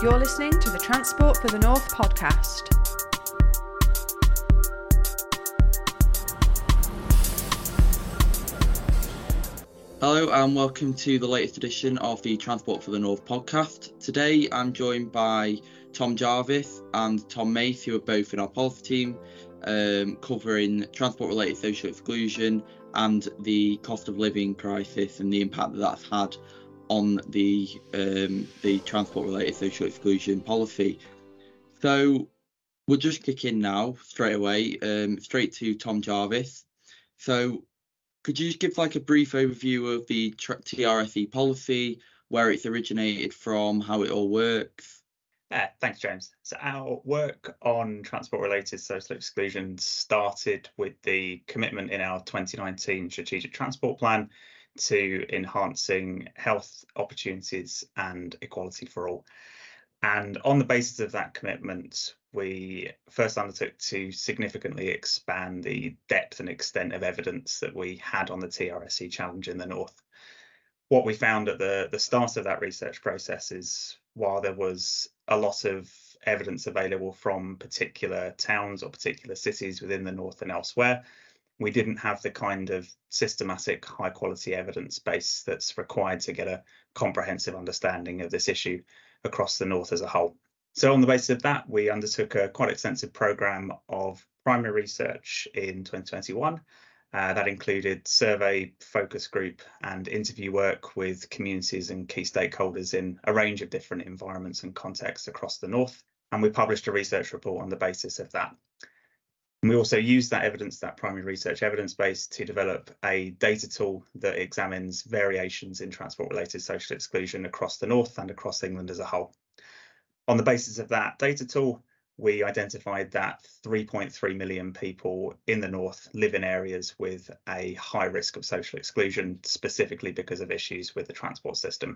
You're listening to the Transport for the North podcast. Hello and welcome to the latest edition of the Transport for the North podcast. Today I'm joined by Tom Jarvis and Tom Mace, who are both in our policy team, covering transport-related social exclusion and the cost of living crisis and the impact that that's had on the transport-related social exclusion policy. So we'll just kick in now straight away, straight to Tom Jarvis. So could you just give like a brief overview of the TRSE policy, where it's originated from, how it all works? Thanks, James. So our work on transport-related social exclusion started with the commitment in our 2019 Strategic Transport Plan to enhancing health opportunities and equality for all. And on the basis of that commitment, we first undertook to significantly expand the depth and extent of evidence that we had on the TRSE challenge in the North. What we found at the start of that research process is, while there was a lot of evidence available from particular towns or particular cities within the North and elsewhere, we didn't have the kind of systematic, high quality evidence base that's required to get a comprehensive understanding of this issue across the North as a whole. So on the basis of that, we undertook a quite extensive programme of primary research in 2021. That included survey, focus group and interview work with communities and key stakeholders in a range of different environments and contexts across the North. And we published a research report on the basis of that. And we also used that evidence, that primary research evidence base, to develop a data tool that examines variations in transport-related social exclusion across the North and across England as a whole. On the basis of that data tool, we identified that 3.3 million people in the North live in areas with a high risk of social exclusion, specifically because of issues with the transport system.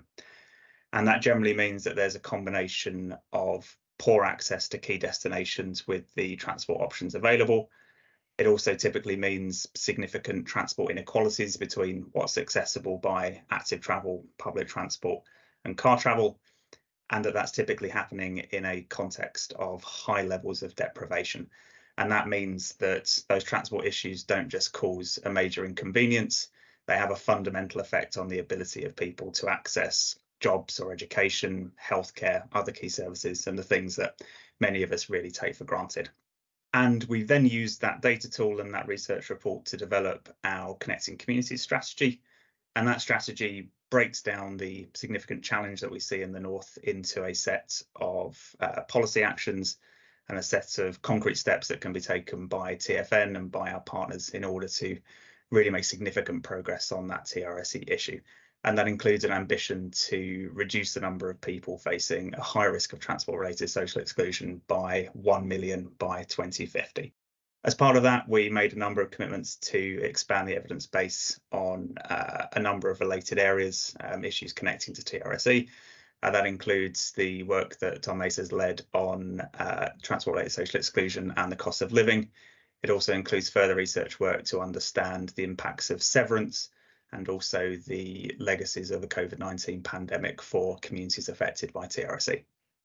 And that generally means that there's a combination of poor access to key destinations with the transport options available. It also typically means significant transport inequalities between what's accessible by active travel, public transport and car travel, and that's typically happening in a context of high levels of deprivation. And that means that those transport issues don't just cause a major inconvenience, they have a fundamental effect on the ability of people to access jobs or education, healthcare, other key services, and the things that many of us really take for granted. And we then used that data tool and that research report to develop our Connecting Communities strategy. And that strategy breaks down the significant challenge that we see in the North into a set of policy actions and a set of concrete steps that can be taken by TFN and by our partners in order to really make significant progress on that TRSE issue. And that includes an ambition to reduce the number of people facing a high risk of transport-related social exclusion by 1 million by 2050. As part of that, we made a number of commitments to expand the evidence base on a number of related areas, issues connecting to TRSE. That includes the work that Tom Mace has led on transport-related social exclusion and the cost of living. It also includes further research work to understand the impacts of severance and also the legacies of the COVID-19 pandemic for communities affected by TRSE.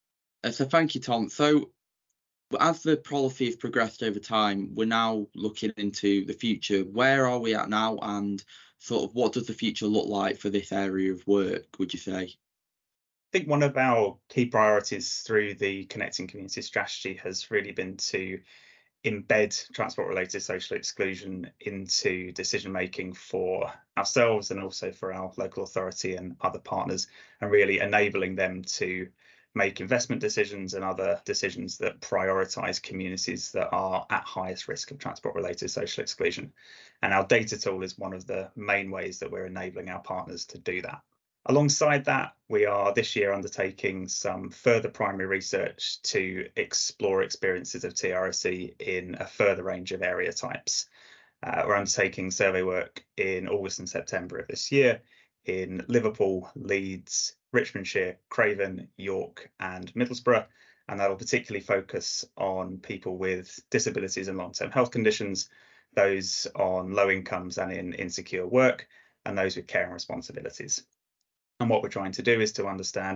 So thank you, Tom. So as the policy has progressed over time, we're now looking into the future. Where are we at now, and sort of what does the future look like for this area of work, would you say? I think one of our key priorities through the Connecting Communities strategy has really been to embed transport-related social exclusion into decision-making for ourselves and also for our local authority and other partners, and really enabling them to make investment decisions and other decisions that prioritise communities that are at highest risk of transport-related social exclusion. And our data tool is one of the main ways that we're enabling our partners to do that. Alongside that, we are this year undertaking some further primary research to explore experiences of TRSE in a further range of area types. We're undertaking survey work in August and September of this year in Liverpool, Leeds, Richmondshire, Craven, York and Middlesbrough, and that'll particularly focus on people with disabilities and long-term health conditions, those on low incomes and in insecure work, and those with care and responsibilities. And what we're trying to do is to understand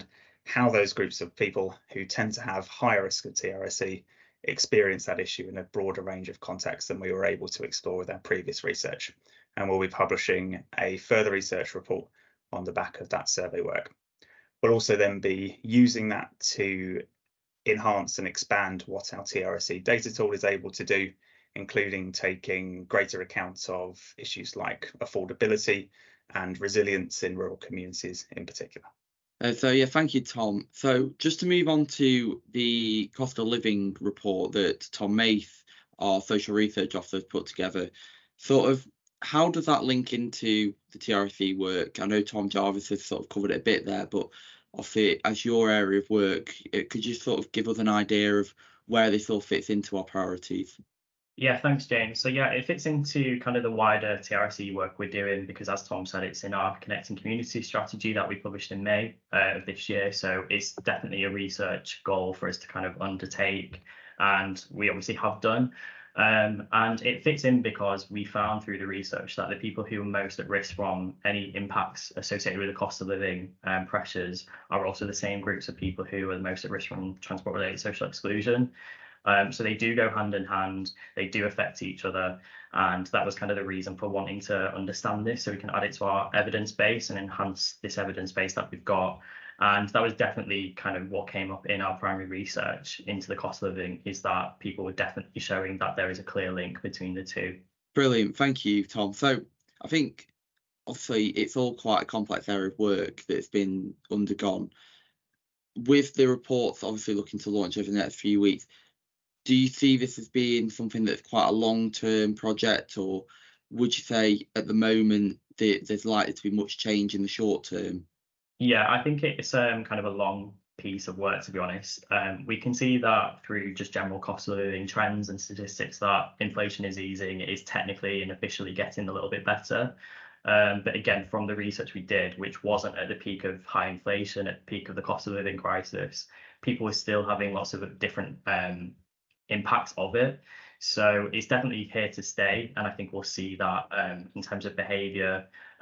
how those groups of people who tend to have higher risk of TRSE experience that issue in a broader range of contexts than we were able to explore with our previous research. And we'll be publishing a further research report on the back of that survey work. We'll also then be using that to enhance and expand what our TRSE data tool is able to do, including taking greater account of issues like affordability and resilience in rural communities in particular. Thank you, Tom. So just to move on to the cost of living report that Tom Maith, our social research officer, put together, sort of how does that link into the TRSE work? I know Tom Jarvis has sort of covered it a bit there, but obviously as your area of work, could you sort of give us an idea of where this all fits into our priorities? Yeah, thanks, James. So yeah, it fits into kind of the wider TRSE work we're doing because, as Tom said, it's in our Connecting Community strategy that we published in May of this year. So it's definitely a research goal for us to kind of undertake, and we obviously have done. And it fits in because we found through the research that the people who are most at risk from any impacts associated with the cost of living pressures are also the same groups of people who are the most at risk from transport-related social exclusion. So they do go hand in hand, they do affect each other, and that was kind of the reason for wanting to understand this so we can add it to our evidence base and enhance this evidence base that we've got. And that was definitely kind of what came up in our primary research into the cost of living, is that people were definitely showing that there is a clear link between the two. Brilliant, thank you, Tom. So I think obviously it's all quite a complex area of work that's been undergone. With the reports obviously looking to launch over the next few weeks, do you see this as being something that's quite a long-term project, or would you say at the moment there's likely to be much change in the short term? Yeah, I think it's kind of a long piece of work, to be honest. We can see that through just general cost of living trends and statistics that inflation is easing. It is technically and officially getting a little bit better. But again, from the research we did, which wasn't at the peak of high inflation, at the peak of the cost of living crisis, people were still having lots of different impacts of it. So it's definitely here to stay, and I think we'll see that in terms of behaviour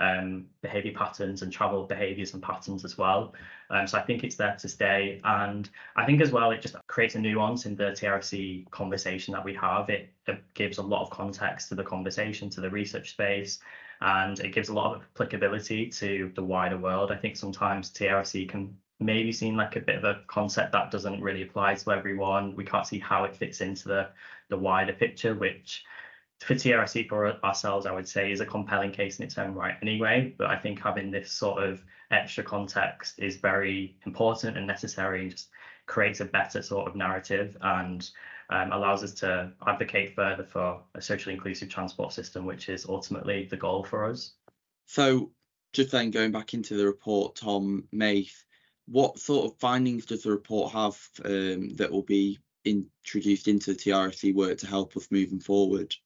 patterns and travel behaviours and patterns as well. So I think it's there to stay, and I think as well it just creates a nuance in the TRSE conversation that we have. It gives a lot of context to the conversation, to the research space, and it gives a lot of applicability to the wider world. I think sometimes TRSE can maybe seem like a bit of a concept that doesn't really apply to everyone. We can't see how it fits into the wider picture, which for TRSE, for ourselves, I would say is a compelling case in its own right anyway. But I think having this sort of extra context is very important and necessary, and just creates a better sort of narrative and allows us to advocate further for a socially inclusive transport system, which is ultimately the goal for us. So just then going back into the report, Tom Maith, what sort of findings does the report have that will be introduced into the TRSE work to help us moving forward?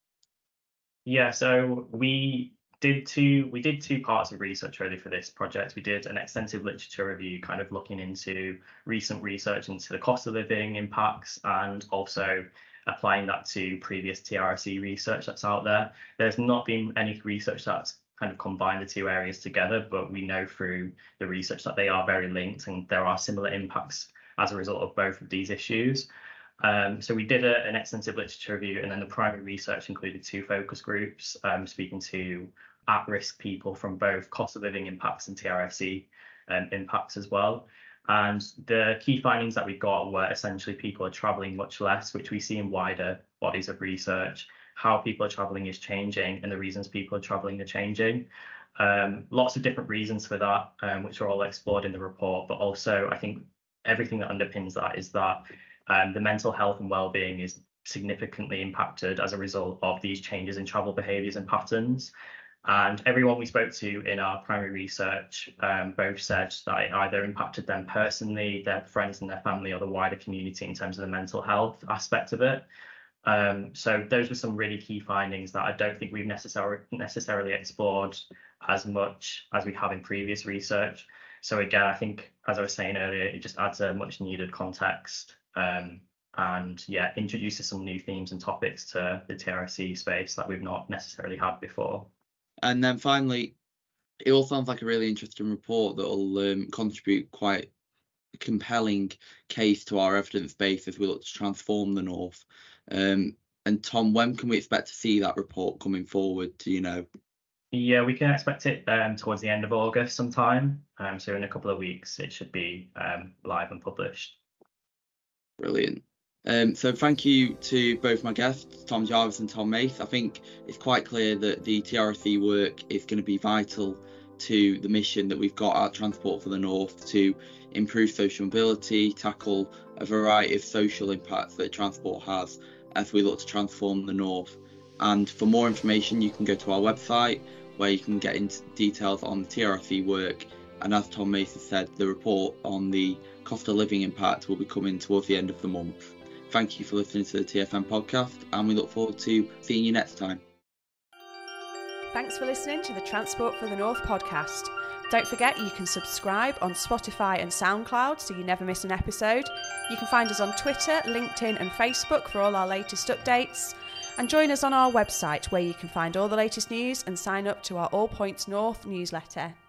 Yeah, so we did two parts of research really for this project. We did an extensive literature review, kind of looking into recent research into the cost of living impacts, and also applying that to previous TRSE research that's out there. There's not been any research that's kind of combine the two areas together, but we know through the research that they are very linked and there are similar impacts as a result of both of these issues. So we did an extensive literature review, and then the primary research included two focus groups, speaking to at-risk people from both cost of living impacts and TRSE impacts as well. And the key findings that we got were essentially people are travelling much less, which we see in wider bodies of research. How people are travelling is changing, and the reasons people are travelling are changing. Lots of different reasons for that, which are all explored in the report, but also I think everything that underpins that is that the mental health and well-being is significantly impacted as a result of these changes in travel behaviours and patterns. And everyone we spoke to in our primary research both said that it either impacted them personally, their friends and their family, or the wider community in terms of the mental health aspect of it. So those were some really key findings that I don't think we've necessarily explored as much as we have in previous research. So again, I think, as I was saying earlier, it just adds a much needed context and yeah, introduces some new themes and topics to the TRSE space that we've not necessarily had before. And then finally, it all sounds like a really interesting report that will contribute quite compelling case to our evidence base as we look to transform the North. And Tom, when can we expect to see that report coming forward? Do you know? Yeah, we can expect it towards the end of August sometime. So in a couple of weeks, it should be live and published. Brilliant. So thank you to both my guests, Tom Jarvis and Tom Mace. I think it's quite clear that the TRC work is going to be vital to the mission that we've got at Transport for the North to improve social mobility, tackle a variety of social impacts that transport has as we look to transform the North. And for more information, you can go to our website where you can get into details on the TRC work. And as Tom Mace said, the report on the cost of living impact will be coming towards the end of the month. Thank you for listening to the TFN podcast, and we look forward to seeing you next time. Thanks for listening to the Transport for the North podcast. Don't forget you can subscribe on Spotify and SoundCloud so you never miss an episode. You can find us on Twitter, LinkedIn and Facebook for all our latest updates. And join us on our website where you can find all the latest news and sign up to our All Points North newsletter.